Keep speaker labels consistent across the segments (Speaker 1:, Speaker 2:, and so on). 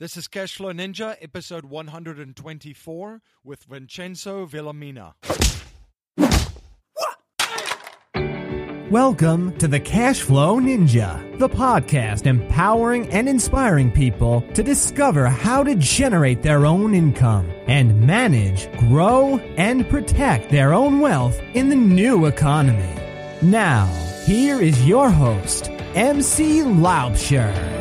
Speaker 1: This is Cashflow Ninja, episode 124, with Vincenzo Villamina.
Speaker 2: Welcome to the Cashflow Ninja, the podcast empowering and inspiring people to discover how to generate their own income and manage, grow, and protect their own wealth in the new economy. Now, here is your host, MC Laubscher.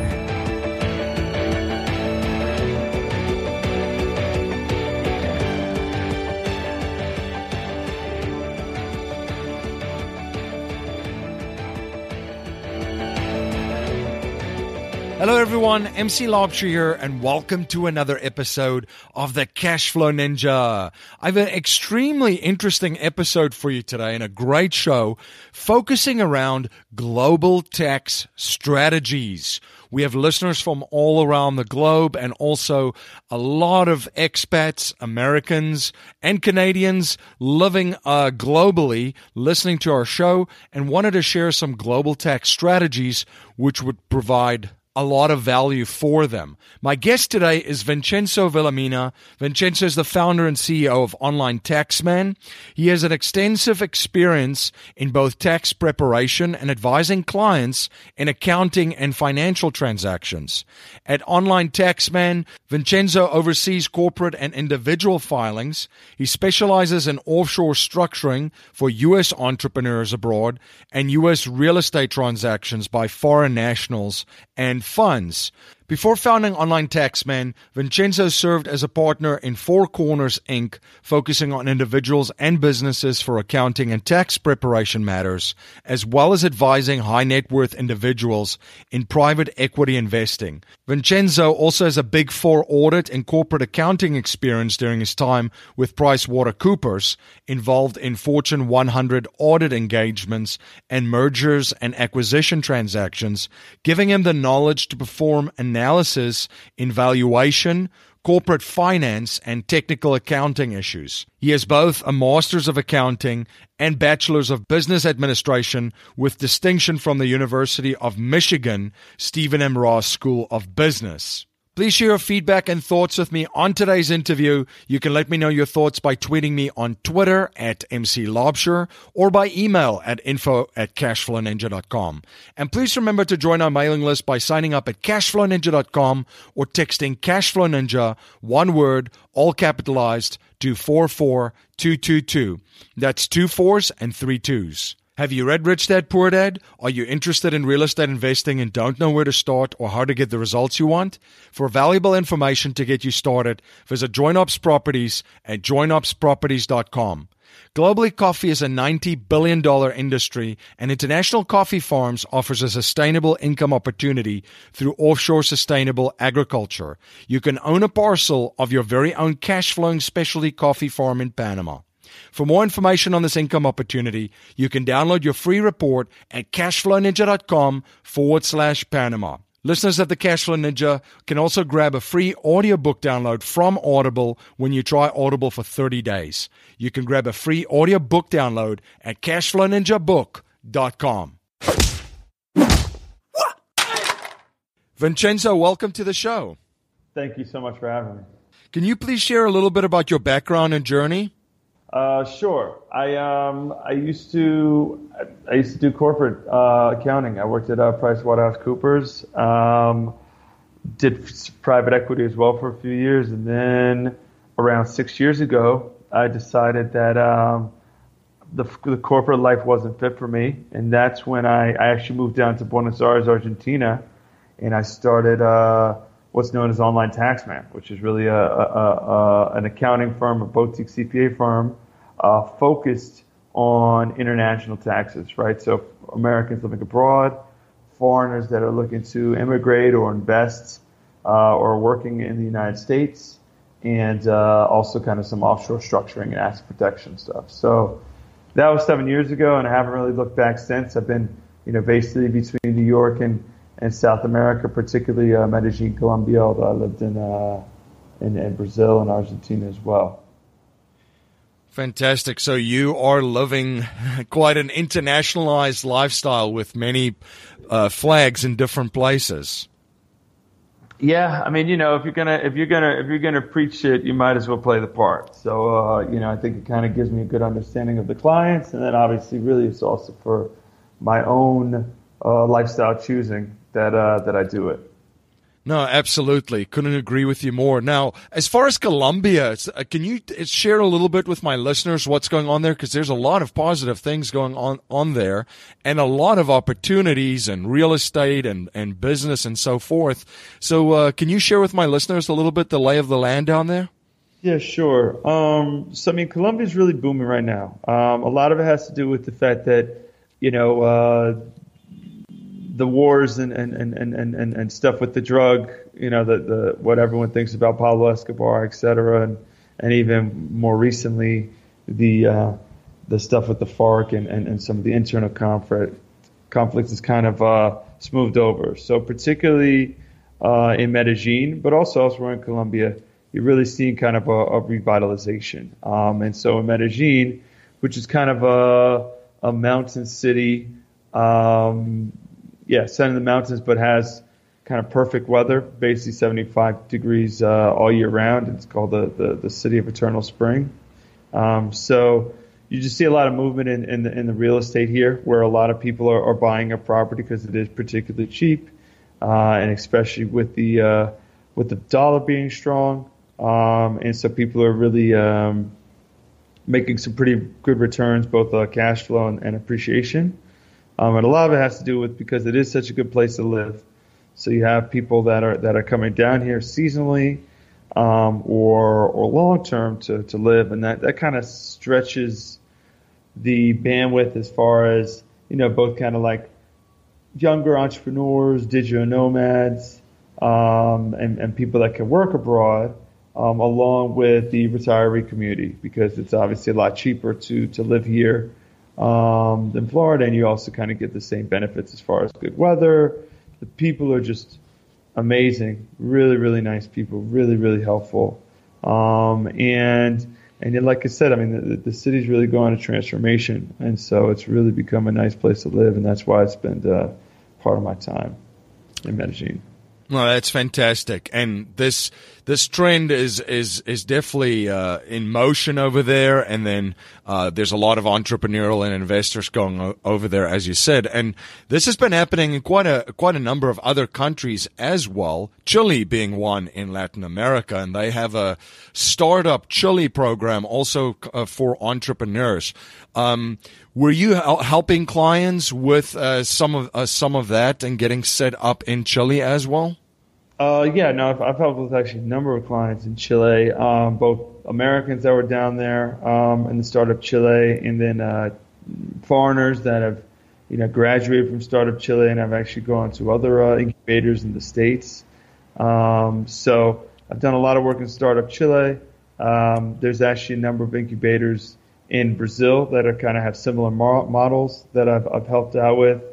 Speaker 1: Hello everyone, MC Laubscher here, and welcome to another episode of the Cashflow Ninja. I have an extremely interesting episode for you today and a great show focusing around global tax strategies. We have listeners from all around the globe and also a lot of expats, Americans and Canadians living globally listening to our show and wanted to share some global tax strategies which would provide a lot of value for them. My guest today is Vincenzo Villamina. Vincenzo is the founder and CEO of Online Taxman. He has an extensive experience in both tax preparation and advising clients in accounting and financial transactions. At Online Taxman, Vincenzo oversees corporate and individual filings. He specializes in offshore structuring for U.S. entrepreneurs abroad and U.S. real estate transactions by foreign nationals and funds. Before founding Online Taxman, Vincenzo served as a partner in Four Corners, Inc., focusing on individuals and businesses for accounting and tax preparation matters, as well as advising high-net-worth individuals in private equity investing. Vincenzo also has a Big Four audit and corporate accounting experience during his time with PricewaterhouseCoopers, involved in Fortune 100 audit engagements and mergers and acquisition transactions, giving him the knowledge to perform analysis in valuation, corporate finance, and technical accounting issues. He has both a Master's of Accounting and Bachelor's of Business Administration with distinction from the University of Michigan Stephen M. Ross School of Business. Please share your feedback and thoughts with me on today's interview. You can let me know your thoughts by tweeting me on Twitter at MC Laubscher or by email at info@cashflowninja.com. And please remember to join our mailing list by signing up at cashflowninja.com or texting Cashflow Ninja, one word, all capitalized, to 44222. That's 2 4s and 3 2s. Have you read Rich Dad Poor Dad? Are you interested in real estate investing and don't know where to start or how to get the results you want? For valuable information to get you started, visit JoinOps Properties at joinopsproperties.com. Globally, coffee is a $90 billion industry, and International Coffee Farms offers a sustainable income opportunity through offshore sustainable agriculture. You can own a parcel of your very own cash-flowing specialty coffee farm in Panama. For more information on this income opportunity, you can download your free report at cashflowninja.com/Panama. Listeners of the Cashflow Ninja can also grab a free audiobook download from Audible when you try Audible for 30 days. You can grab a free audiobook download at cashflowninjabook.com. Vincenzo, welcome to the show.
Speaker 3: Thank you so much for having me.
Speaker 1: Can you please share a little bit about your background and journey?
Speaker 3: Sure. I used to do corporate accounting. I worked at PricewaterhouseCoopers. Did private equity as well for a few years, and then around 6 years ago, I decided that the corporate life wasn't fit for me, and that's when I actually moved down to Buenos Aires, Argentina, and I started what's known as Online Taxman, which is really an accounting firm, a boutique CPA firm, focused on international taxes, right? So Americans living abroad, foreigners that are looking to immigrate or invest or working in the United States, and also kind of some offshore structuring and asset protection stuff. So that was 7 years ago, and I haven't really looked back since. I've been, basically between New York and South America, particularly Medellin, Colombia, although I lived in Brazil and Argentina as well.
Speaker 1: Fantastic. So you are living quite an internationalized lifestyle with many flags in different places.
Speaker 3: Yeah, I mean, if you're gonna preach it, you might as well play the part. So, I think it kind of gives me a good understanding of the clients, and then obviously, really, it's also for my own lifestyle choosing that I do it.
Speaker 1: No, absolutely. Couldn't agree with you more. Now, as far as Colombia, can you share a little bit with my listeners what's going on there? Because there's a lot of positive things going on there and a lot of opportunities and real estate and business and so forth. So can you share with my listeners a little bit the lay of the land down there?
Speaker 3: Yeah, sure. So, I mean, Colombia is really booming right now. A lot of it has to do with the fact that, the wars and stuff with the drug, the what everyone thinks about Pablo Escobar, et cetera, and even more recently the stuff with the FARC and some of the internal conflicts is kind of smoothed over. So particularly in Medellin, but also elsewhere in Colombia, you're really seeing kind of a revitalization. And so in Medellin, which is kind of a mountain city, set in the mountains, but has kind of perfect weather, basically 75 degrees all year round. It's called the City of Eternal Spring. So you just see a lot of movement in the real estate here, where a lot of people are buying a property because it is particularly cheap, and especially with the dollar being strong, and so people are really making some pretty good returns, both cash flow and appreciation. And a lot of it has to do with because it is such a good place to live. So you have people that are coming down here seasonally, or long term to live, and that kind of stretches the bandwidth as far as both kind of like younger entrepreneurs, digital nomads, and people that can work abroad, along with the retiree community, because it's obviously a lot cheaper to live here than Florida, and you also kind of get the same benefits as far as good weather. The people are just amazing, really, really nice people, really, really helpful. And like I said, I mean, the city's really going to transformation, and so it's really become a nice place to live, and that's why I spend part of my time in Medellin.
Speaker 1: Well, that's fantastic, and this trend is definitely in motion over there. And then there's a lot of entrepreneurial and investors going over there, as you said. And this has been happening in quite a number of other countries as well. Chile being one in Latin America, and they have a startup Chile program also for entrepreneurs. Were you helping clients with some of that and getting set up in Chile as well?
Speaker 3: I've helped with actually a number of clients in Chile, both Americans that were down there in the startup Chile, and then foreigners that have graduated from startup Chile and have actually gone to other incubators in the States. So I've done a lot of work in startup Chile. There's actually a number of incubators in Brazil that are kind of have similar models that I've helped out with.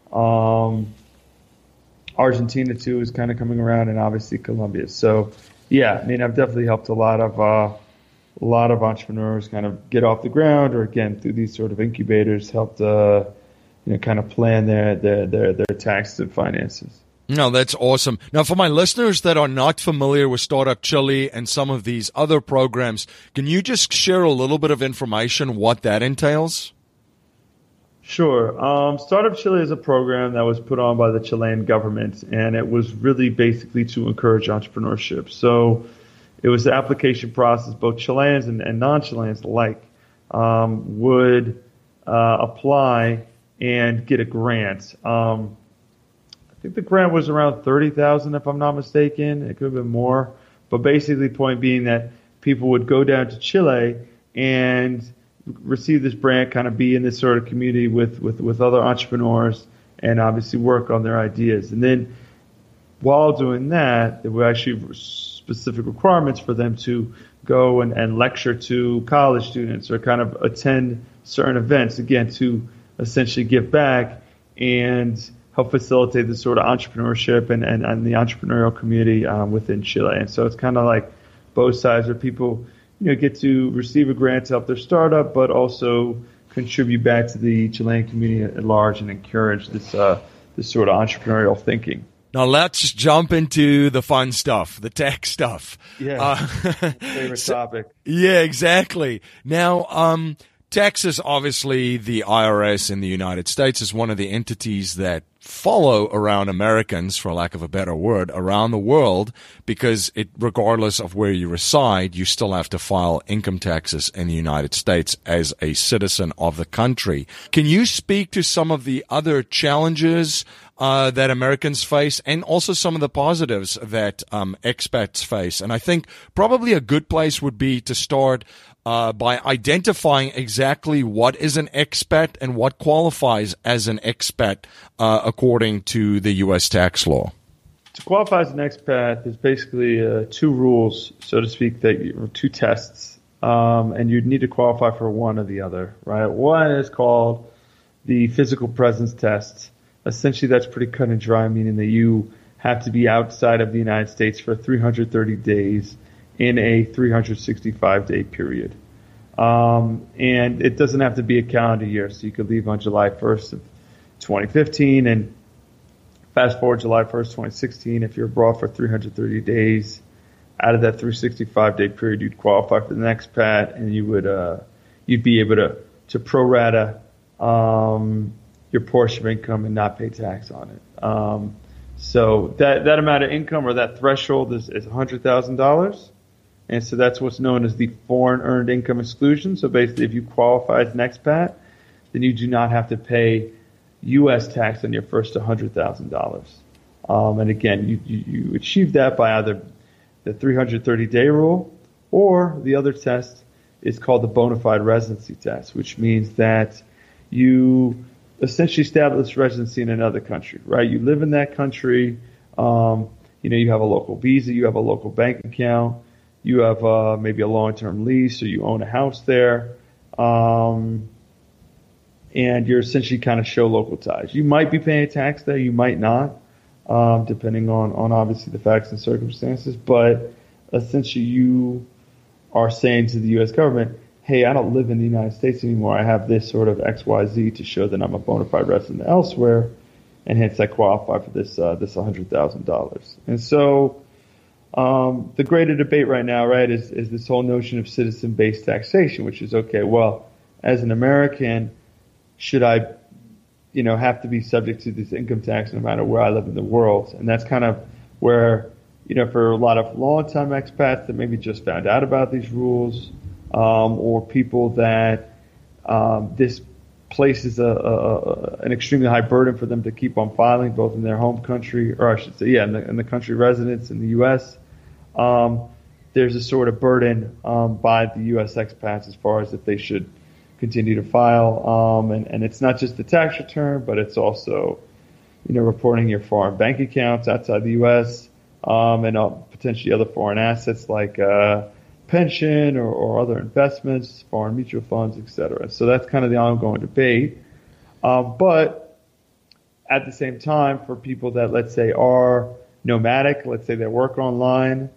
Speaker 3: Argentina too is kind of coming around, and obviously Colombia. So, yeah, I mean, I've definitely helped a lot of entrepreneurs kind of get off the ground, or again through these sort of incubators, helped kind of plan their tax and finances.
Speaker 1: No, that's awesome. Now, for my listeners that are not familiar with Startup Chile and some of these other programs, can you just share a little bit of information what that entails?
Speaker 3: Sure. Startup Chile is a program that was put on by the Chilean government, and it was really basically to encourage entrepreneurship. So it was the application process. Both Chileans and non-Chileans alike would apply and get a grant. I think the grant was around $30,000, if I'm not mistaken. It could have been more. But basically, the point being that people would go down to Chile and receive this grant, kind of be in this sort of community with other entrepreneurs, and obviously work on their ideas. And then while doing that, there were actually specific requirements for them to go and lecture to college students or kind of attend certain events, again, to essentially give back and help facilitate this sort of entrepreneurship and the entrepreneurial community within Chile. And so it's kind of like both sides where people get to receive a grant to help their startup, but also contribute back to the Chilean community at large and encourage this sort of entrepreneurial thinking.
Speaker 1: Now let's jump into the fun stuff, the tech stuff.
Speaker 3: Yeah, favorite topic.
Speaker 1: Yeah, exactly. Now, Texas, obviously, the IRS in the United States is one of the entities that follow around Americans, for lack of a better word, around the world, because regardless of where you reside, you still have to file income taxes in the United States as a citizen of the country. Can you speak to some of the other challenges that Americans face, and also some of the positives that expats face? And I think probably a good place would be to start by identifying exactly what is an expat and what qualifies as an expat according to the U.S. tax law.
Speaker 3: To qualify as an expat, there's basically two rules, so to speak, or two tests, and you'd need to qualify for one or the other, right? One is called the physical presence test. Essentially, that's pretty cut and dry, meaning that you have to be outside of the United States for 330 days in a 365-day period. And it doesn't have to be a calendar year, so you could leave on July 1st of 2015 and fast forward July 1st, 2016. If you're abroad for 330 days, out of that 365-day period, you'd qualify for the next expat, and you'd be able to pro rata your portion of income and not pay tax on it. So that amount of income, or that threshold, is $100,000. And so that's what's known as the foreign earned income exclusion. So basically, if you qualify as an expat, then you do not have to pay U.S. tax on your first $100,000. And again, you achieve that by either the 330-day rule, or the other test is called the bona fide residency test, which means that you essentially establish residency in another country, right? You live in that country. You have a local visa, you have a local bank account, you have maybe a long-term lease, or you own a house there, and you're essentially kind of show local ties. You might be paying tax there, you might not, depending on obviously the facts and circumstances. But essentially, you are saying to the U.S. government, hey, I don't live in the United States anymore. I have this sort of XYZ to show that I'm a bona fide resident elsewhere, and hence I qualify for this $100,000. And so the greater debate right now, right, is this whole notion of citizen-based taxation, which is, okay, well, as an American, should I, have to be subject to this income tax no matter where I live in the world? And that's kind of where, for a lot of long-time expats that maybe just found out about these rules, or people that this places an extremely high burden for them to keep on filing, both in their home country, or I should say, in the country residence in the U.S. There's a sort of burden by the U.S. expats as far as if they should continue to file, and it's not just the tax return, but it's also reporting your foreign bank accounts outside the U.S. And potentially other foreign assets like pension or other investments, foreign mutual funds, etc. So that's kind of the ongoing debate. But at the same time, for people that, let's say, are nomadic, let's say they work online,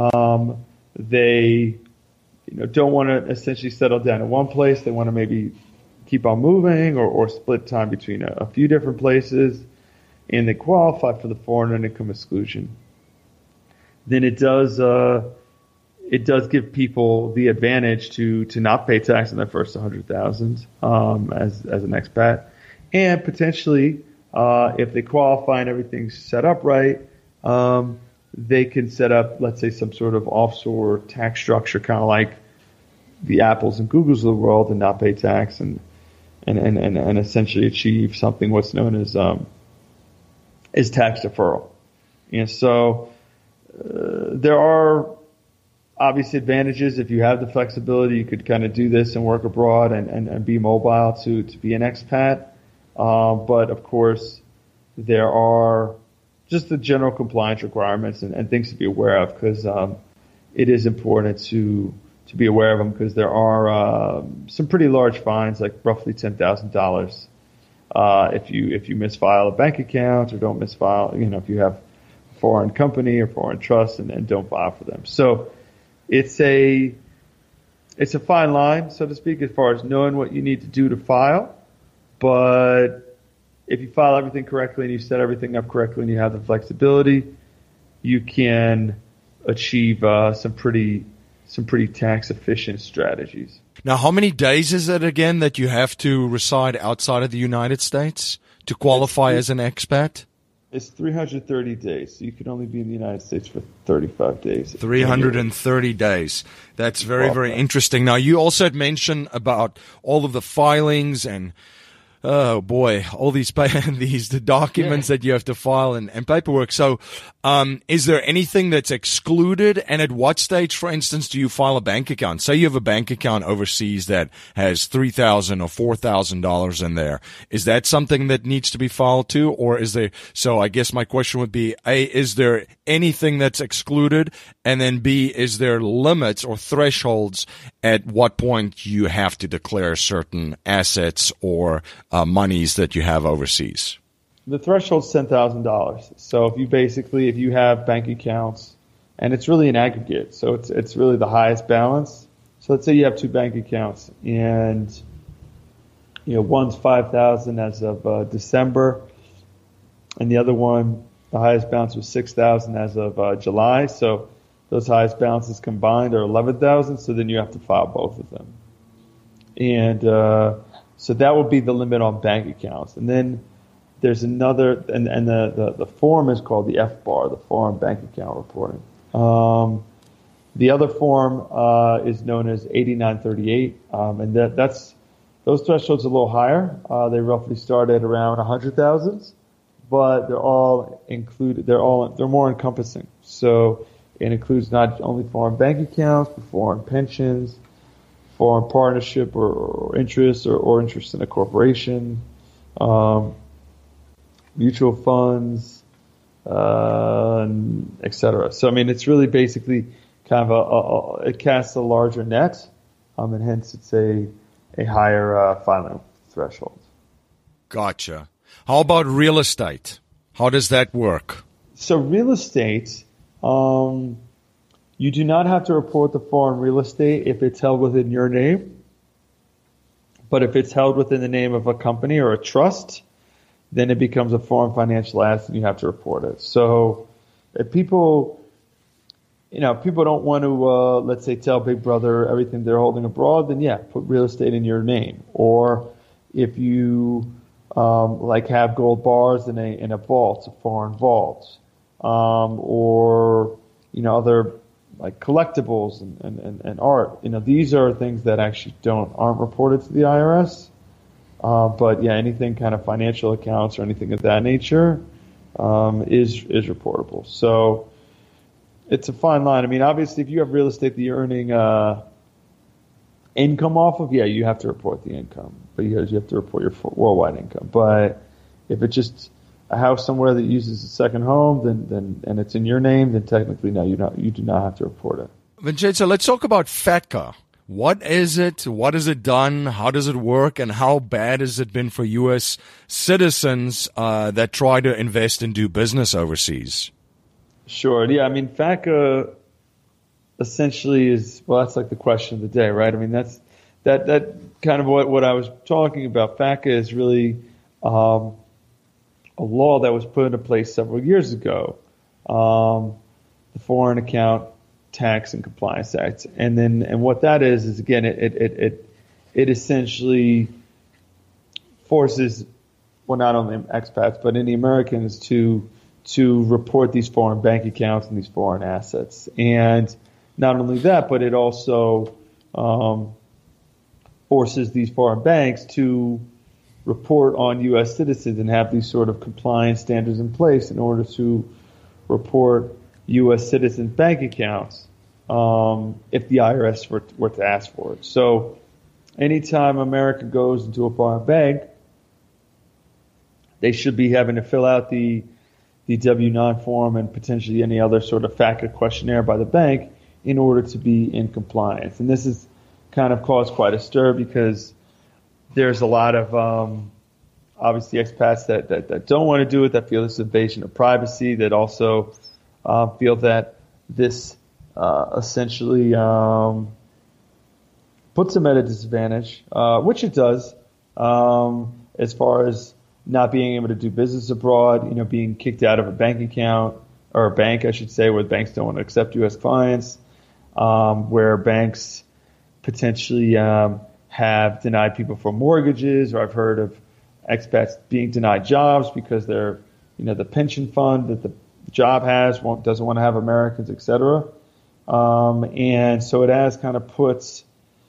Speaker 3: they don't want to essentially settle down in one place. They want to maybe keep on moving or split time between a few different places, and they qualify for the foreign income exclusion. Then it does give people the advantage to not pay tax on their first $100,000 as an expat, and potentially if they qualify and everything's set up right, they can set up, let's say, some sort of offshore tax structure, kind of like the Apples and Googles of the world, and not pay tax and essentially achieve something what's known as tax deferral. And so there are obviously advantages. If you have the flexibility, you could kind of do this and work abroad and be mobile to be an expat. But of course, there are just the general compliance requirements and things to be aware of, because it is important to be aware of them, because there are some pretty large fines, like roughly $10,000 if you misfile a bank account or don't misfile, if you have a foreign company or foreign trust and don't file for them. So it's a fine line, so to speak, as far as knowing what you need to do to file, but if you file everything correctly and you set everything up correctly and you have the flexibility, you can achieve some pretty tax efficient strategies.
Speaker 1: Now, how many days is it again that you have to reside outside of the United States to qualify as an expat?
Speaker 3: It's 330 days. So you can only be in the United States for 35 days.
Speaker 1: 330 days. That's very, very interesting. Now, you also had mentioned about all of the filings and, oh boy, all these the documents that you have to file and paperwork. So, is there anything that's excluded? And at what stage, for instance, do you file a bank account? Say you have a bank account overseas that has $3,000 or $4,000 in there. Is that something that needs to be filed too? Or is there, so I guess my question would be, A, is there anything that's excluded? And then B, is there limits or thresholds at what point you have to declare certain assets or monies that you have overseas?
Speaker 3: The threshold's $10,000. So if you have bank accounts, and it's really an aggregate, so it's really the highest balance. So let's say you have two bank accounts, and one's $5,000 as of December, and the other one, the highest balance was $6,000 as of July. So those highest balances combined are $11,000. So then you have to file both of them, and so that would be the limit on bank accounts. And then there's another, and the form is called the FBAR, the Foreign Bank Account Reporting. The other form is known as 8938, and that's those thresholds are a little higher. They roughly start at around 100,000, but they're all included. They're more encompassing. So it includes not only foreign bank accounts, but foreign pensions, foreign partnership or interest or interest in a corporation, mutual funds, etc. So, I mean, it's really basically kind of it casts a larger net, and hence it's a higher filing threshold.
Speaker 1: Gotcha. How about real estate? How does that work?
Speaker 3: So real estate, you do not have to report the foreign real estate if it's held within your name. But if it's held within the name of a company or a trust, then it becomes a foreign financial asset and you have to report it. So if people don't want to, let's say, tell Big Brother everything they're holding abroad, then yeah, put real estate in your name. Or if you have gold bars in a vault, a foreign vault, or other like collectibles and art. These are things that actually aren't reported to the IRS. But yeah, anything kind of financial accounts or anything of that nature is reportable. So it's a fine line. I mean, obviously, if you have real estate that you're earning income off of, yeah, you have to report the income, but you have to report your worldwide income. But if it's just a house somewhere that uses a second home, then and it's in your name, then technically no, you do not have to report it.
Speaker 1: Vincenzo, let's talk about FATCA. What is it? What has it done? How does it work? And how bad has it been for U.S. citizens that try to invest and do business overseas?
Speaker 3: Sure. Yeah. I mean, FATCA essentially is, well, that's like the question of the day, right? I mean, that's that kind of what I was talking about. FATCA is really a law that was put into place several years ago, the Foreign Account Tax and Compliance Act, and what that is again, it essentially forces, well, not only expats but any Americans to report these foreign bank accounts and these foreign assets. And not only that, but it also forces these foreign banks to report on U.S. citizens and have these sort of compliance standards in place in order to report U.S. citizens' bank accounts if the IRS were to ask for it. So anytime America goes into a foreign bank, they should be having to fill out the W-9 form and potentially any other sort of FATCA questionnaire by the bank in order to be in compliance. And this has kind of caused quite a stir because there's a lot of obviously expats that don't want to do it, that feel this invasion of privacy, that also feel that this essentially puts them at a disadvantage, which it does, as far as not being able to do business abroad, being kicked out of a bank account, or a bank, I should say, where banks don't want to accept U.S. clients, where banks potentially have denied people for mortgages, or I've heard of expats being denied jobs because they're, the pension fund that the job has doesn't want to have Americans, et cetera. And so it has kind of puts,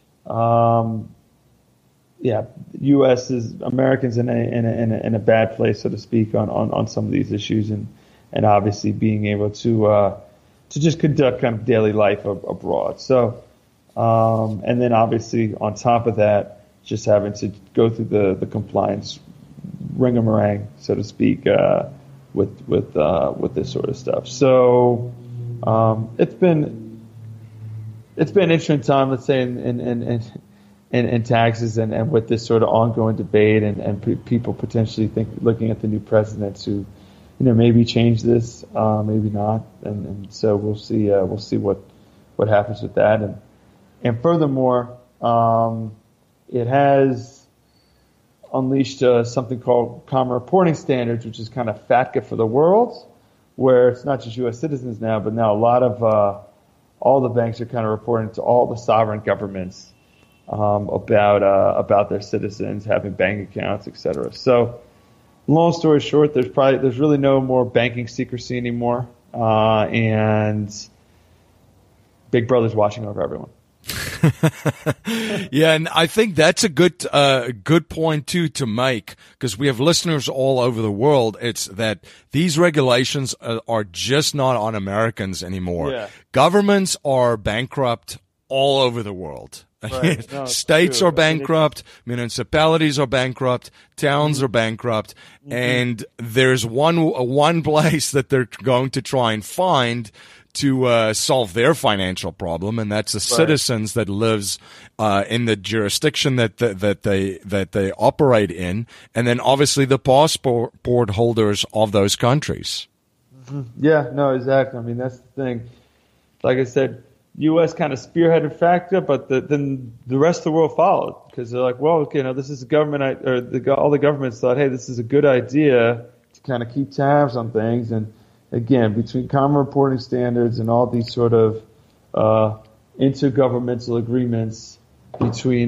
Speaker 3: Americans in a bad place, so to speak, on some of these issues, and obviously being able to just conduct kind of daily life abroad. So, and then obviously on top of that, just having to go through the compliance ringamarang, so to speak, with this sort of stuff. So, it's been an interesting time, let's say, in taxes and with this sort of ongoing debate and people potentially looking at the new presidents who, maybe change this, maybe not, and so we'll see what happens with that, and furthermore, it has unleashed something called Common Reporting Standards, which is kind of FATCA for the world, where it's not just U.S. citizens now, but now a lot of all the banks are kind of reporting to all the sovereign governments about their citizens having bank accounts, et cetera. So, long story short, there's really no more banking secrecy anymore, and Big Brother's watching over everyone.
Speaker 1: Yeah, and I think that's a good point too to make, because we have listeners all over the world. It's that these regulations are just not on Americans anymore. Yeah. Governments are bankrupt all over the world. Right. No, states are bankrupt, municipalities are bankrupt, towns are bankrupt, and there's one place that they're going to try and find to solve their financial problem, and that's the citizens that lives in the jurisdiction that they operate in, and then obviously the passport holders of those countries.
Speaker 3: Yeah, no, exactly. I mean, that's the thing. Like I said, U.S. kind of spearheaded FATCA, but then the rest of the world followed, because they're like, well, this is a government, all the governments thought, hey, this is a good idea to kind of keep tabs on things. And again, between Common Reporting Standards and all these sort of intergovernmental agreements between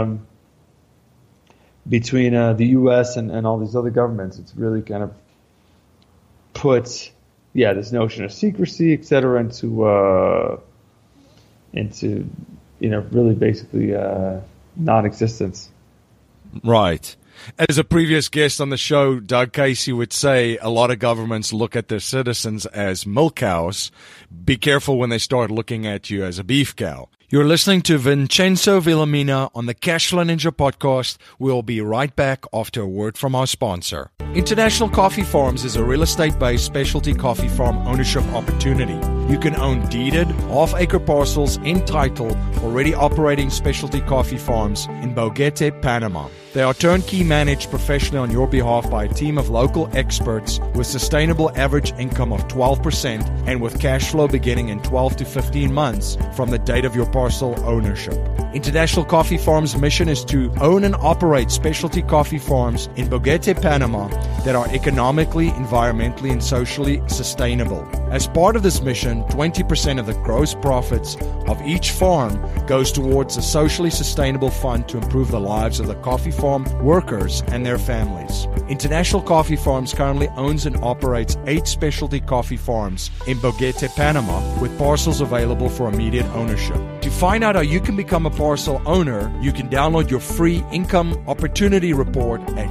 Speaker 3: the U.S. and all these other governments, it's really kind of put this notion of secrecy, et cetera, into really basically non-existence.
Speaker 1: Right. As a previous guest on the show, Doug Casey would say a lot of governments look at their citizens as milk cows. Be careful when they start looking at you as a beef cow. You're listening to Vincenzo Villamina on the Cashflow Ninja podcast. We'll be right back after a word from our sponsor. International Coffee Farms is a real estate-based specialty coffee farm ownership opportunity. You can own deeded, half-acre parcels in title, already operating specialty coffee farms in Boguete, Panama. They are turnkey managed professionally on your behalf by a team of local experts with sustainable average income of 12% and with cash flow beginning in 12 to 15 months from the date of your parcel ownership. International Coffee Farms' mission is to own and operate specialty coffee farms in Boguete, Panama that are economically, environmentally, and socially sustainable. As part of this mission, 20% of the gross profits of each farm goes towards a socially sustainable fund to improve the lives of the coffee farm workers and their families. International Coffee Farms currently owns and operates 8 specialty coffee farms in Boguete, Panama, with parcels available for immediate ownership. To find out how you can become a parcel owner, you can download your free income opportunity report at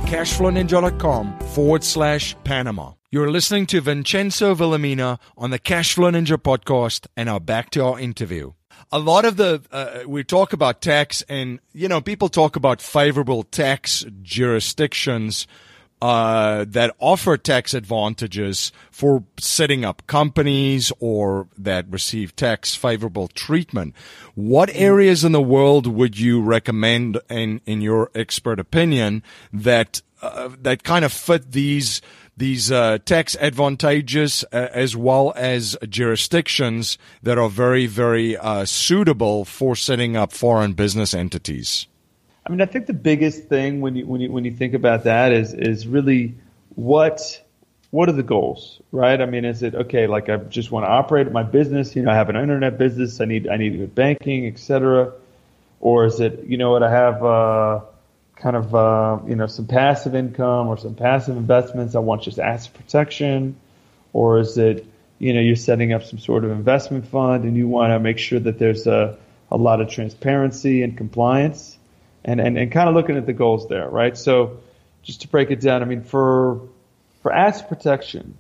Speaker 1: cashflowninja.com/Panama. You're listening to Vincenzo Villamina on the Cashflow Ninja podcast, and now back to our interview. A lot of we talk about tax, and people talk about favorable tax jurisdictions that offer tax advantages for setting up companies or that receive tax favorable treatment. What areas in the world would you recommend, in your expert opinion, that kind of fit these tax advantages as well as jurisdictions that are very, very suitable for setting up foreign business entities?
Speaker 3: I I mean, I think the biggest thing when you think about that is really what are the goals, right? I mean, is it okay? Like I just want to operate my business. I have an internet business. I need good banking, et cetera. Or is it, what I have some passive income or some passive investments. I want just asset protection. Or is it, you're setting up some sort of investment fund and you want to make sure that there's a lot of transparency and compliance and kind of looking at the goals there, right? So just to break it down, I mean, for asset protection,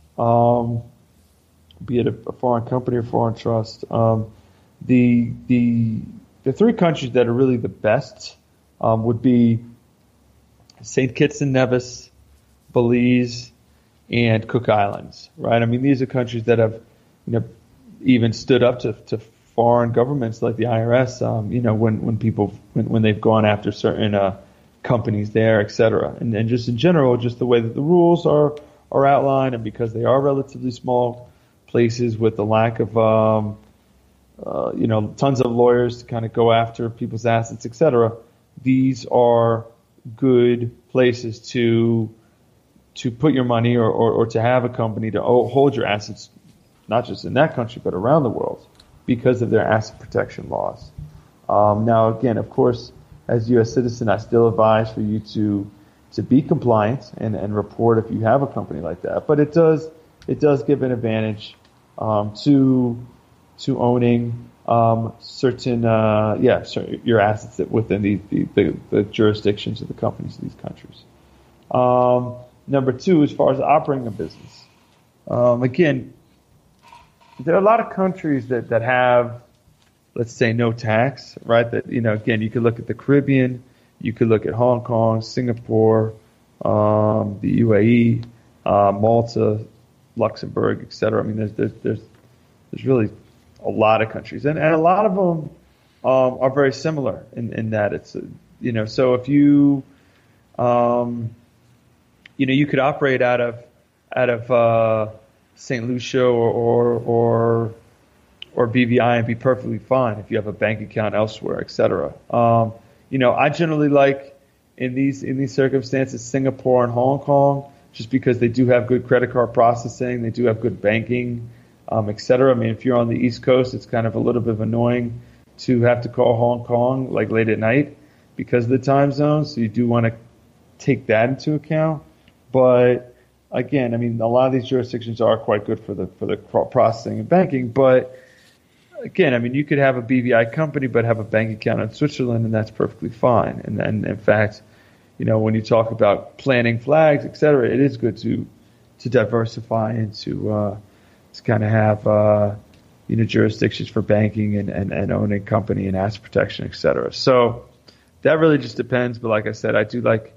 Speaker 3: be it a foreign company or foreign trust, the three countries that are really the best would be St. Kitts and Nevis, Belize, and Cook Islands, right? I mean, these are countries that have, even stood up to foreign governments like the IRS, when they've gone after certain companies there, et cetera. And just in general, just the way that the rules are outlined, and because they are relatively small places with the lack of, tons of lawyers to kind of go after people's assets, et cetera, these are good places to put your money or to have a company to hold your assets, not just in that country, but around the world because of their asset protection laws. Now, again, of course, as a U.S. citizen, I still advise for you to be compliant and report if you have a company like that. But it does give an advantage to owning certain your assets that within the jurisdictions of the companies in these countries. Number two, as far as operating a business, again, there are a lot of countries that have, let's say, no tax, right? That, again, you could look at the Caribbean, you could look at Hong Kong, Singapore, the UAE, Malta, Luxembourg, et cetera. I mean, there's really a lot of countries, and a lot of them are very similar in that it's, so if you, you could operate out of St. Lucia or BVI and be perfectly fine if you have a bank account elsewhere, et cetera. I generally like in these circumstances Singapore and Hong Kong, just because they do have good credit card processing, they do have good banking, et cetera. I mean, if you're on the East Coast, it's kind of a little bit annoying to have to call Hong Kong like late at night because of the time zone. So you do want to take that into account. But again, I mean, a lot of these jurisdictions are quite good for the processing and banking. But again, I mean, you could have a BVI company but have a bank account in Switzerland, and that's perfectly fine. And in fact, when you talk about planting flags, et cetera, it is good to diversify and to kind of have jurisdictions for banking and owning company and asset protection, et cetera. So that really just depends. But like I said, I do like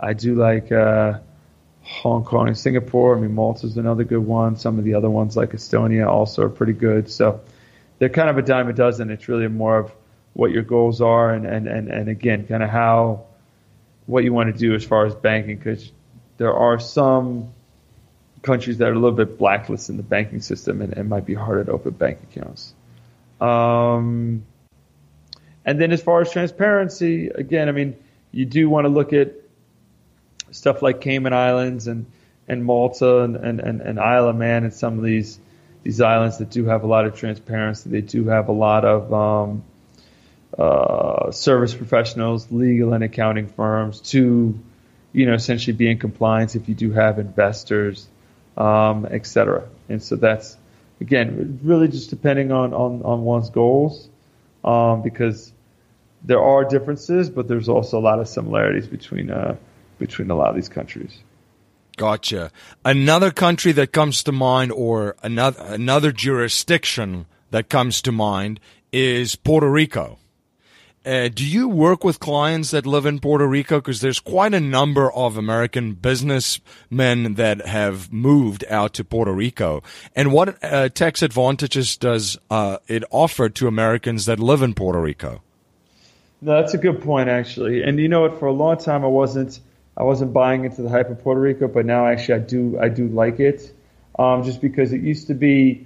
Speaker 3: Hong Kong and Singapore. I mean, Malta's another good one. Some of the other ones like Estonia also are pretty good. So they're kind of a dime a dozen. It's really more of what your goals are and again, kind of what you want to do as far as banking, because there are some countries that are a little bit blacklisted in the banking system and might be harder to open bank accounts. And then as far as transparency, again, I mean, you do want to look at stuff like Cayman Islands and Malta and Isle of Man and some of these islands that do have a lot of transparency. They do have a lot of service professionals, legal and accounting firms to, essentially be in compliance if you do have investors, et cetera. And so that's, again, really just depending on one's goals, because there are differences, but there's also a lot of similarities between a lot of these countries.
Speaker 1: Gotcha. Another country that comes to mind, or another jurisdiction that comes to mind, is Puerto Rico. Do you work with clients that live in Puerto Rico? Because there's quite a number of American businessmen that have moved out to Puerto Rico. And what tax advantages does it offer to Americans that live in Puerto Rico?
Speaker 3: No, that's a good point, actually. And you know what? For a long time, I wasn't buying into the hype of Puerto Rico, but now actually I do like it, just because it used to be.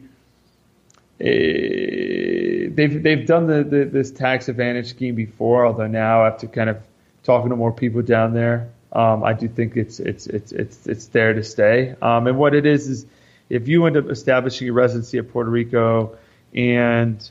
Speaker 3: They've done this tax advantage scheme before, although now after kind of talking to more people down there. I do think it's there to stay. And what it is if you end up establishing a residency at Puerto Rico and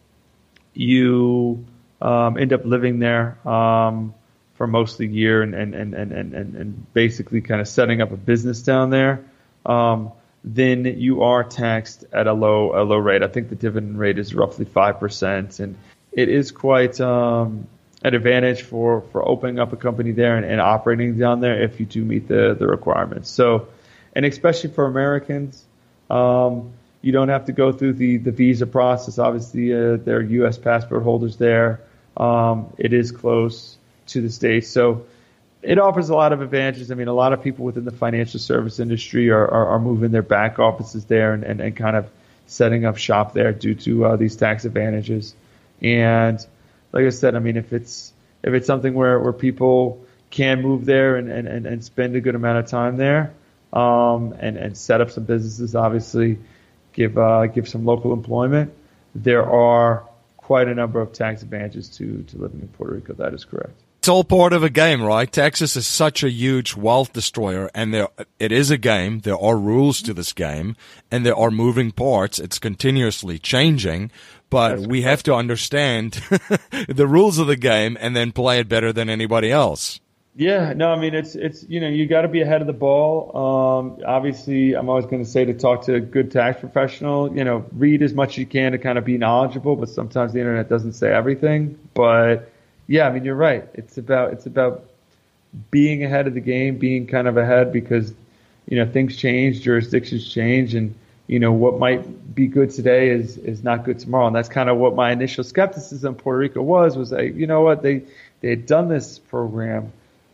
Speaker 3: you end up living there for most of the year and basically kind of setting up a business down there, then you are taxed at a low rate. I think the dividend rate is roughly 5%, and it is quite an advantage for opening up a company there and operating down there if you do meet the requirements. So, and especially for Americans, you don't have to go through the visa process. Obviously, there are U.S. passport holders there. It is close to the States, so it offers a lot of advantages. I mean, a lot of people within the financial service industry are moving their back offices there and kind of setting up shop there due to these tax advantages. And like I said, I mean, if it's something where people can move there and spend a good amount of time there, and set up some businesses, obviously give some local employment, there are quite a number of tax advantages to living in Puerto Rico. That is correct.
Speaker 1: It's all part of a game, right? Texas is such a huge wealth destroyer, and it is a game. There are rules to this game, and there are moving parts. It's continuously changing, but we have to understand the rules of the game and then play it better than anybody else.
Speaker 3: Yeah, no, I mean, it's you got to be ahead of the ball. Obviously, I'm always going to say to talk to a good tax professional, read as much as you can to kind of be knowledgeable, but sometimes the internet doesn't say everything. But yeah, I mean, you're right. It's about being ahead of the game, being kind of ahead because, things change, jurisdictions change, and, what might be good today is not good tomorrow. And that's kind of what my initial skepticism in Puerto Rico was what, they had done this program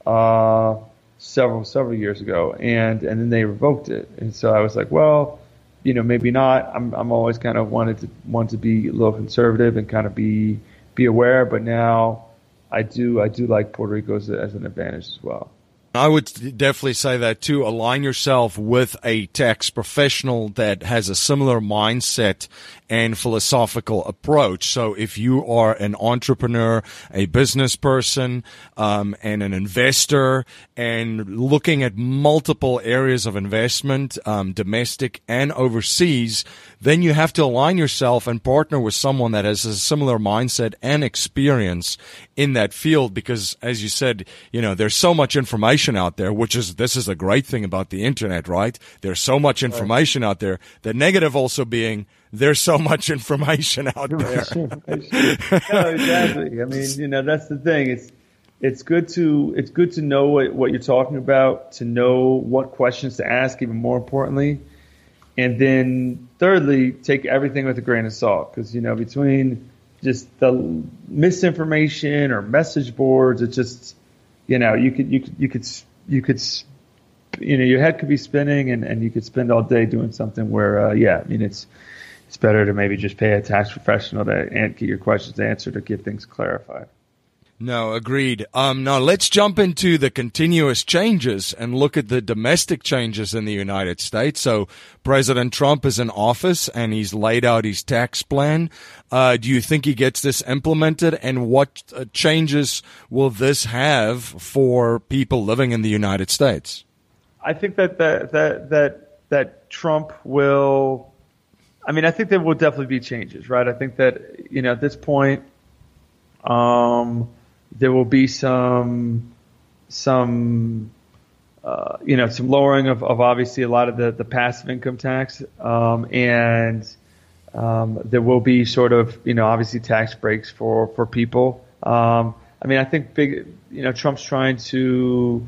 Speaker 3: several years ago, and then they revoked it. And so I was like, well, maybe not. I'm always kind of want to be a little conservative and kind of be aware, but now I do like Puerto Rico as an advantage as well.
Speaker 1: I would definitely say that too. Align yourself with a tax professional that has a similar mindset and philosophical approach. So if you are an entrepreneur, a business person, and an investor and looking at multiple areas of investment, domestic and overseas, then you have to align yourself and partner with someone that has a similar mindset and experience in that field because, as you said, there's so much information out there, this is a great thing about the internet, right? There's so much information out there. The negative also being there's so much information out there.
Speaker 3: No, exactly. I mean, that's the thing. It's good to know what you're talking about, to know what questions to ask, even more importantly. And then thirdly, take everything with a grain of salt because, between just the misinformation or message boards, it's just, your head could be spinning and you could spend all day doing something where, it's better to maybe just pay a tax professional to get your questions answered or get things clarified.
Speaker 1: No, agreed. Now let's jump into the continuous changes and look at the domestic changes in the United States. So President Trump is in office and he's laid out his tax plan. Do you think he gets this implemented, and what changes will this have for people living in the United States?
Speaker 3: I think that Trump will. I mean, I think there will definitely be changes, right? I think that at this point, there will be some lowering of obviously a lot of the passive income tax, and there will be sort of obviously tax breaks for people. I mean, I think Trump's trying to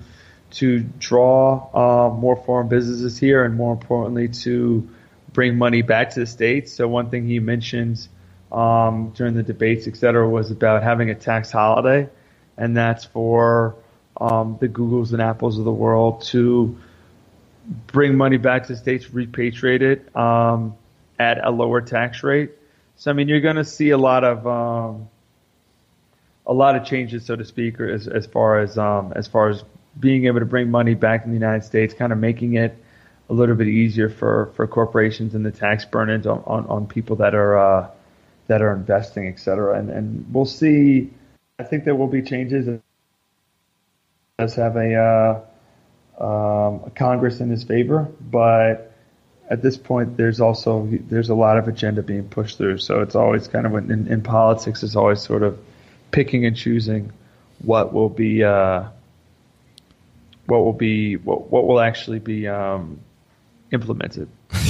Speaker 3: draw more foreign businesses here, and more importantly to bring money back to the States. So one thing he mentioned during the debates, et cetera, was about having a tax holiday, and that's for the Googles and Apples of the world to bring money back to the States, repatriate it at a lower tax rate. So I mean, you're going to see a lot of changes, so to speak, as far as being able to bring money back in the United States, kind of making it a little bit easier for corporations and the tax burden on people that are investing, et cetera. And we'll see. I think there will be changes. does have a Congress in his favor, but at this point, there's a lot of agenda being pushed through. So it's always kind of in politics, it's always sort of picking and choosing what will actually be implemented.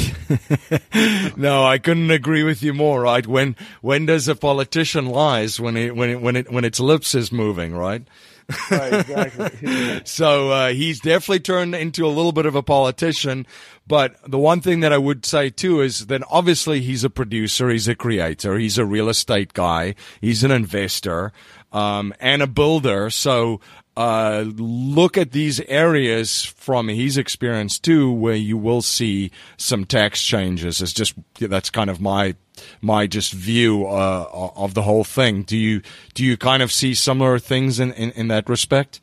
Speaker 1: No, I couldn't agree with you more. Right? When does a politician lies? When its lips is moving, right?
Speaker 3: Right, exactly.
Speaker 1: So he's definitely turned into a little bit of a politician. But the one thing that I would say too is that obviously he's a producer, he's a creator, he's a real estate guy, he's an investor, and a builder. So look at these areas from his experience too, where you will see some tax changes. That's kind of my just view of the whole thing. Do you kind of see similar things in that respect?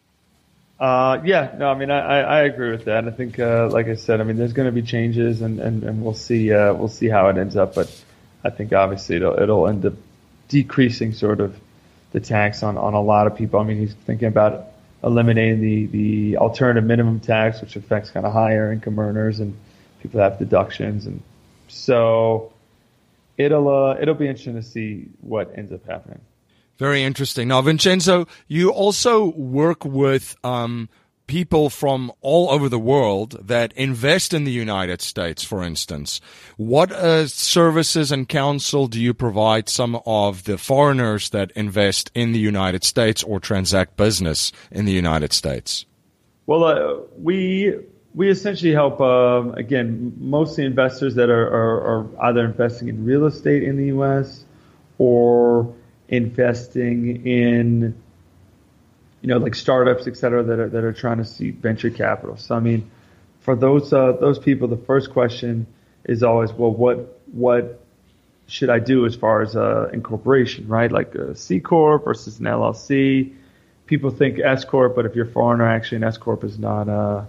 Speaker 3: Yeah, no, I mean, I agree with that. I think, like I said, I mean, there's going to be changes, and we'll see how it ends up. But I think obviously it'll end up decreasing sort of the tax on a lot of people. I mean, he's thinking about eliminating the alternative minimum tax, which affects kind of higher income earners and people that have deductions, and so it'll be interesting to see what ends up happening.
Speaker 1: Very interesting. Now, Vincenzo, you also work with people from all over the world that invest in the United States, for instance. What services and counsel do you provide some of the foreigners that invest in the United States or transact business in the United States?
Speaker 3: Well, we essentially help, again, mostly investors that are either investing in real estate in the U.S. or investing in, like startups, et cetera, that are trying to seek venture capital. So, I mean, for those people, the first question is always, well, what should I do as far as incorporation, right? Like a C corp versus an LLC. People think S corp, but if you're a foreigner, actually an S corp is not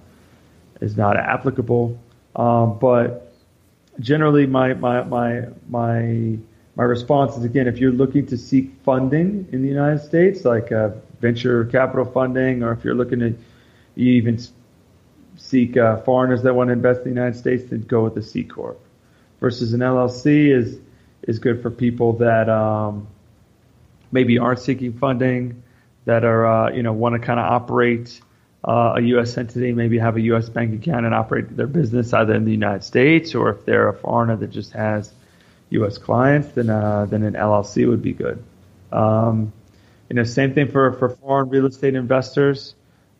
Speaker 3: applicable. But generally, my response is, again, if you're looking to seek funding in the United States, like venture capital funding, or if you're looking to even seek foreigners that want to invest in the United States, then go with the C corp. Versus an LLC is good for people that maybe aren't seeking funding, that are want to kind of operate a U.S. entity, maybe have a U.S. bank account and operate their business either in the United States, or if they're a foreigner that just has U.S. clients, then an LLC would be good. Same thing for foreign real estate investors.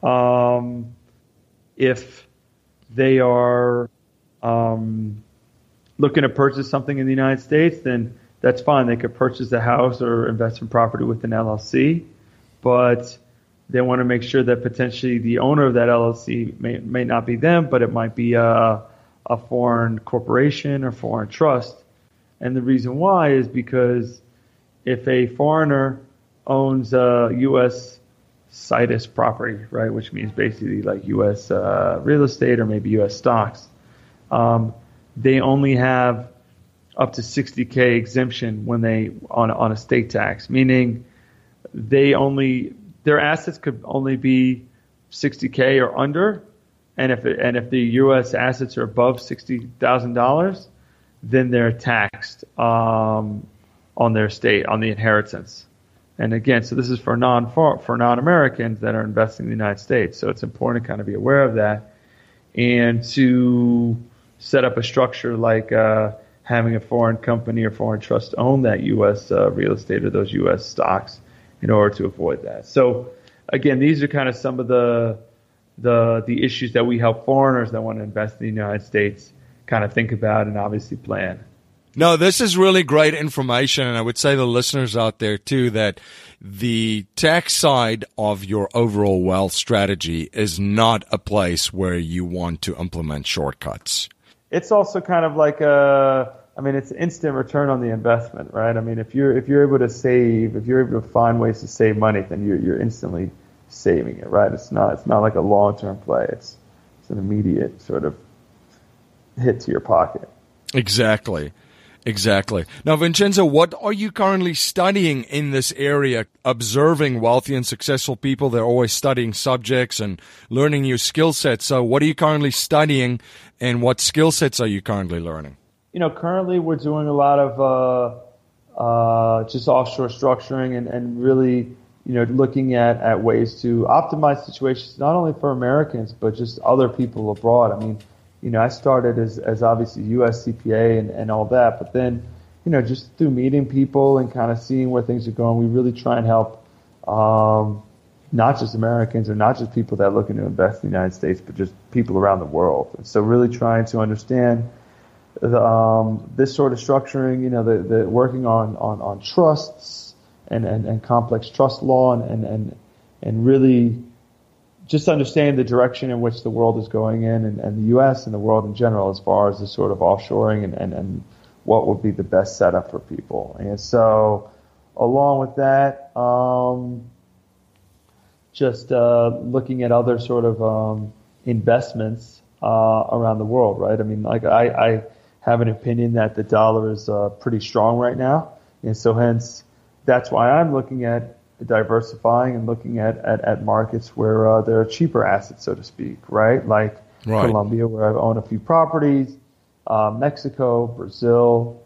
Speaker 3: If they are looking to purchase something in the United States, then that's fine. They could purchase a house or investment property with an LLC, but they want to make sure that potentially the owner of that LLC may not be them, but it might be a foreign corporation or foreign trust. And the reason why is because if a foreigner owns a U.S. situs property, right, which means basically like U.S. Real estate or maybe U.S. stocks, they only have up to $60K exemption when they on a state tax, meaning their assets could only be $60K or under, and if the U.S. assets are above $60,000, then they're taxed on their estate, on the inheritance. And again, so this is for non-Americans that are investing in the United States. So it's important to kind of be aware of that, and to set up a structure like having a foreign company or foreign trust own that U.S. Real estate or those U.S. stocks in order to avoid that. So again, these are kind of some of the issues that we help foreigners that want to invest in the United States kind of think about and obviously plan.
Speaker 1: No, this is really great information, and I would say the listeners out there too that the tax side of your overall wealth strategy is not a place where you want to implement shortcuts.
Speaker 3: It's also kind of like it's instant return on the investment, right? I mean, if you're able to save, if you're able to find ways to save money, then you're instantly saving it, right? It's not like a long-term play. It's an immediate sort of hit to your pocket.
Speaker 1: Exactly. Exactly. Now, Vincenzo, what are you currently studying in this area? Observing wealthy and successful people, they're always studying subjects and learning new skill sets. So what are you currently studying, and what skill sets are you currently learning?
Speaker 3: Currently we're doing a lot of just offshore structuring and really, looking at ways to optimize situations, not only for Americans, but just other people abroad. I mean, I started as obviously U.S. CPA and all that, but then, just through meeting people and kind of seeing where things are going, we really try and help not just Americans or not just people that are looking to invest in the United States, but just people around the world. And so really trying to understand this sort of structuring, the working on trusts and complex trust law and really just understand the direction in which the world is going in and the U.S. and the world in general as far as the sort of offshoring and what would be the best setup for people. And so along with that, just looking at other sort of investments around the world, right? I mean, like I have an opinion that the dollar is pretty strong right now. And so hence, that's why I'm looking at diversifying and looking at markets where there are cheaper assets, so to speak, right? Like Colombia, where I own a few properties, Mexico, Brazil,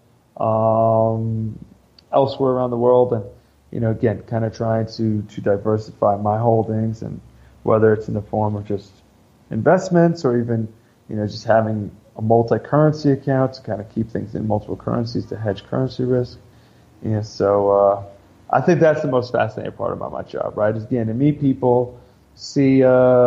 Speaker 3: elsewhere around the world, and again, kind of trying to diversify my holdings, and whether it's in the form of just investments or even just having a multi-currency account to kind of keep things in multiple currencies to hedge currency risk. And so I think that's the most fascinating part about my job, right? Is again to meet people, see,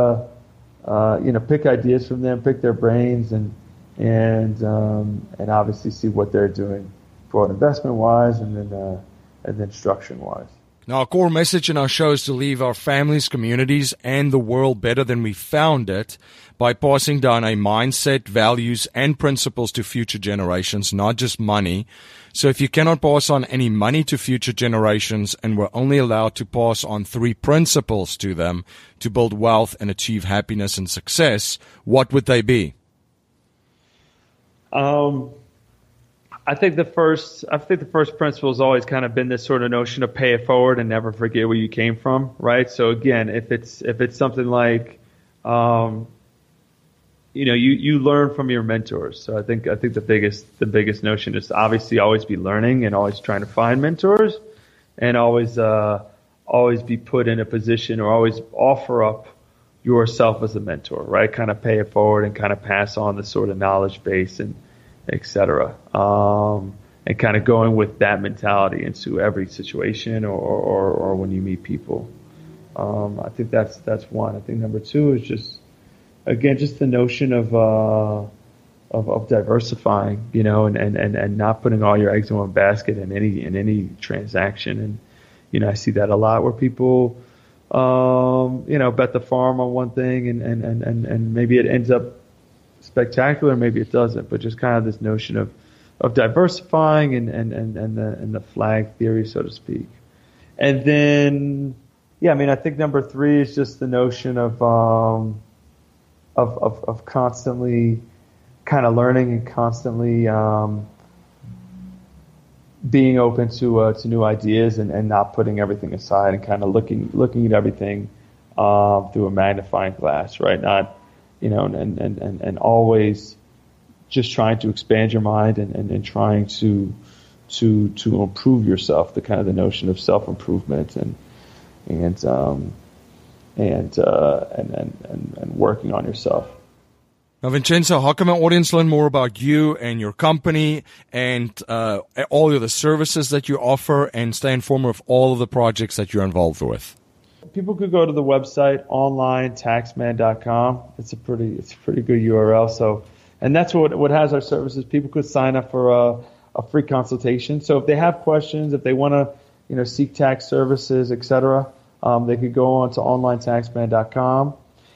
Speaker 3: pick ideas from them, pick their brains, and obviously see what they're doing, both investment wise and then structuring wise.
Speaker 1: Now, our core message in our show is to leave our families, communities, and the world better than we found it by passing down a mindset, values, and principles to future generations, not just money. So if you cannot pass on any money to future generations and we're only allowed to pass on 3 principles to them to build wealth and achieve happiness and success, what would they be?
Speaker 3: I think the first principle has always kind of been this sort of notion of pay it forward and never forget where you came from, right? So again, if it's something like, you learn from your mentors. So I think the biggest notion is to obviously always be learning and always trying to find mentors, and always be put in a position or always offer up yourself as a mentor, right? Kind of pay it forward and kind of pass on the sort of knowledge base and et cetera. And kind of going with that mentality into every situation or when you meet people. I think that's one. I think number 2 is just the notion of diversifying, and not putting all your eggs in one basket in any transaction. And, I see that a lot where people, bet the farm on one thing and maybe it ends up spectacular, maybe it doesn't, but just kind of this notion of diversifying and the flag theory, so to speak. And then, I think number 3 is just the notion of constantly kind of learning and constantly being open to new ideas and not putting everything aside and kind of looking at everything through a magnifying glass, right? Not and always just trying to expand your mind and trying to improve yourself, the kind of the notion of self-improvement and working on yourself.
Speaker 1: Now, Vincenzo, how can my audience learn more about you and your company and all of the services that you offer and stay informed of all of the projects that you're involved with?
Speaker 3: People could go to the website onlinetaxman.com. It's a pretty good URL. So, and that's what has our services. People could sign up for a free consultation. So if they have questions, if they want to seek tax services, etc., they could go on to onlinetaxman.com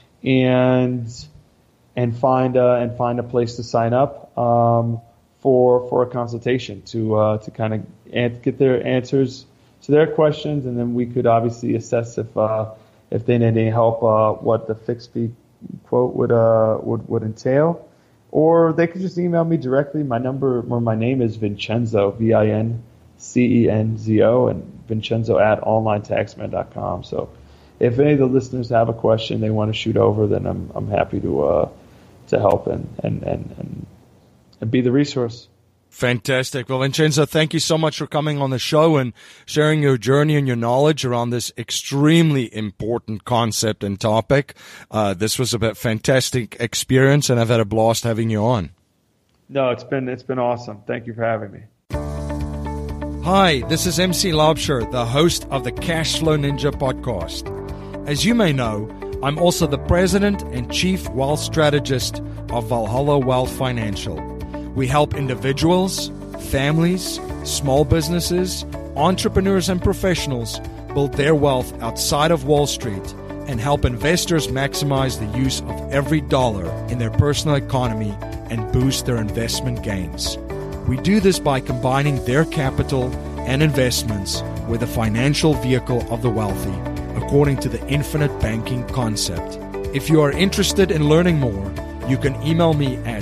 Speaker 3: and find a place to sign up for a consultation to kind of get their answers to their questions, and then we could obviously assess if they need any help, what the fixed fee quote would entail, or they could just email me directly. My name is Vincenzo, Vincenzo, and Vincenzo@onlinetaxman.com. So if any of the listeners have a question they want to shoot over, then I'm happy to help and be the resource.
Speaker 1: Fantastic. Well, Vincenzo, thank you so much for coming on the show and sharing your journey and your knowledge around this extremely important concept and topic. This was a fantastic experience, and I've had a blast having you on.
Speaker 3: No, it's been awesome. Thank you for having me.
Speaker 1: Hi, this is MC Laubscher, the host of the Cashflow Ninja podcast. As you may know, I'm also the president and chief wealth strategist of Valhalla Wealth Financial. We help individuals, families, small businesses, entrepreneurs, and professionals build their wealth outside of Wall Street and help investors maximize the use of every dollar in their personal economy and boost their investment gains. We do this by combining their capital and investments with the financial vehicle of the wealthy, according to the infinite banking concept. If you are interested in learning more, you can email me at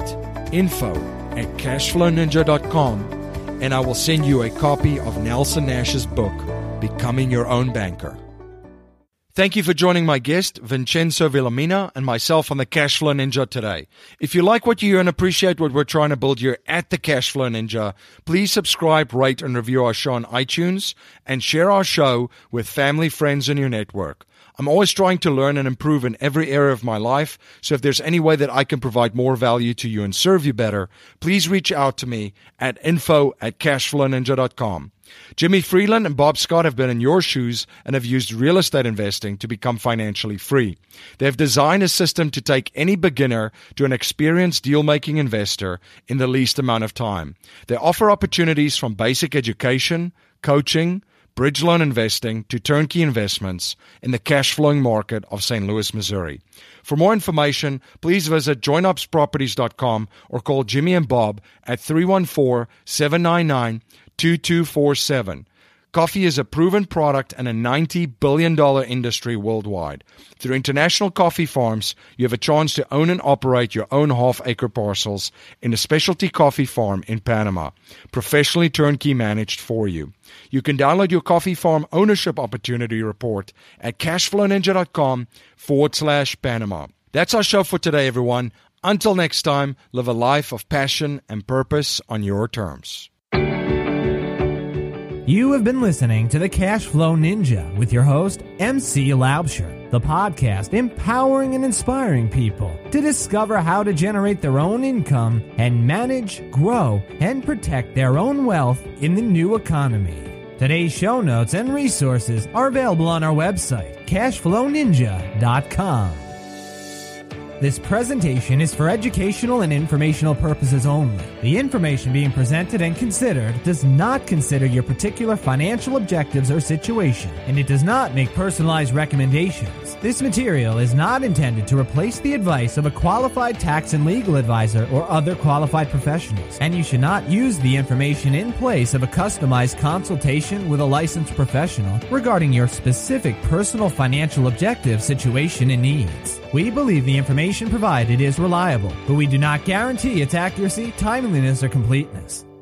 Speaker 1: info@cashflowninja.com, and I will send you a copy of Nelson Nash's book, Becoming Your Own Banker. Thank you for joining my guest, Vincenzo Villamina, and myself on the Cashflow Ninja today. If you like what you hear and appreciate what we're trying to build here at the Cashflow Ninja, please subscribe, rate, and review our show on iTunes, and share our show with family, friends, in your network. I'm always trying to learn and improve in every area of my life, so if there's any way that I can provide more value to you and serve you better, please reach out to me at info@cashflowninja.com. Jimmy Freeland and Bob Scott have been in your shoes and have used real estate investing to become financially free. They have designed a system to take any beginner to an experienced deal-making investor in the least amount of time. They offer opportunities from basic education, coaching, bridge loan investing to turnkey investments in the cash-flowing market of St. Louis, Missouri. For more information, please visit joinupsproperties.com or call Jimmy and Bob at 314-799-2247. Coffee is a proven product and a $90 billion industry worldwide. Through International Coffee Farms, you have a chance to own and operate your own half-acre parcels in a specialty coffee farm in Panama, professionally turnkey managed for you. You can download your coffee farm ownership opportunity report at cashflowninja.com/Panama. That's our show for today, everyone. Until next time, live a life of passion and purpose on your terms.
Speaker 2: You have been listening to the Cashflow Ninja with your host, MC Laubscher, the podcast empowering and inspiring people to discover how to generate their own income and manage, grow, and protect their own wealth in the new economy. Today's show notes and resources are available on our website, cashflowninja.com. This presentation is for educational and informational purposes only. The information being presented and considered does not consider your particular financial objectives or situation, and it does not make personalized recommendations. This material is not intended to replace the advice of a qualified tax and legal advisor or other qualified professionals, and you should not use the information in place of a customized consultation with a licensed professional regarding your specific personal financial objective, situation, and needs. We believe the information provided is reliable, but we do not guarantee its accuracy, timeliness, or completeness.